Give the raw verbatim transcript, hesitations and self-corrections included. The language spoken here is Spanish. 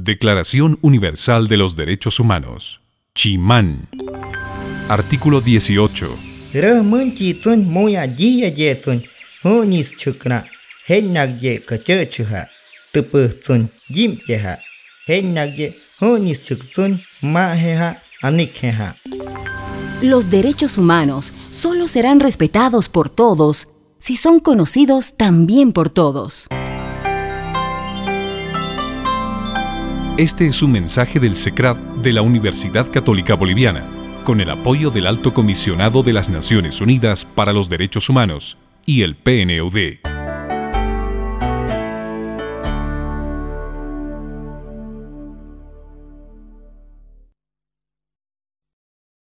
Declaración Universal de los Derechos Humanos. Chimán. Artículo dieciocho. Rahmunchitsun moya jiya jetsun honis chukna hennagye kachechuha tuputsun jimjeha hennagye honis chuksun maheha anikheha. Los derechos humanos solo serán respetados por todos si son conocidos también por todos. Este es un mensaje del SECRAD de la Universidad Católica Boliviana, con el apoyo del Alto Comisionado de las Naciones Unidas para los Derechos Humanos y el P N U D.